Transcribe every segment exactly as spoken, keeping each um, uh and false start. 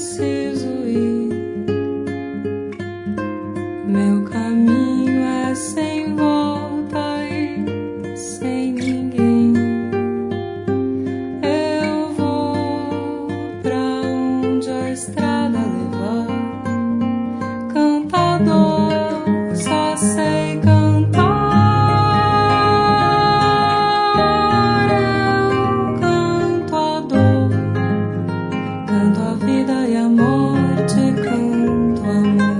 preciso ir. Meu caminho é sem volta e sem ninguém. Eu vou pra onde a estrada levar. Cantador, só sei cantar. Eu canto a dor, canto a vida e a morte, canto amor.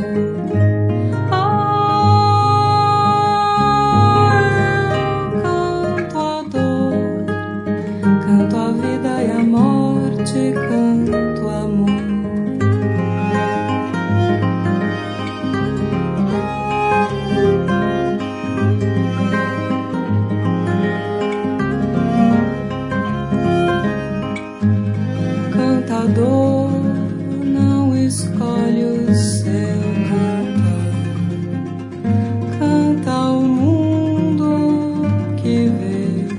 Canto a vida e a morte, canto amor. Cantador não escolhe o seu cantar. Canta o mundo que vê.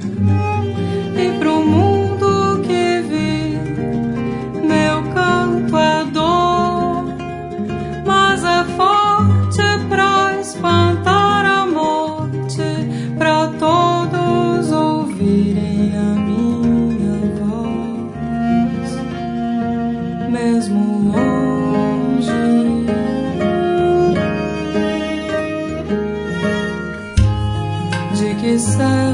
Espantar a morte, pra todos ouvirem a minha voz, mesmo longe. De que serve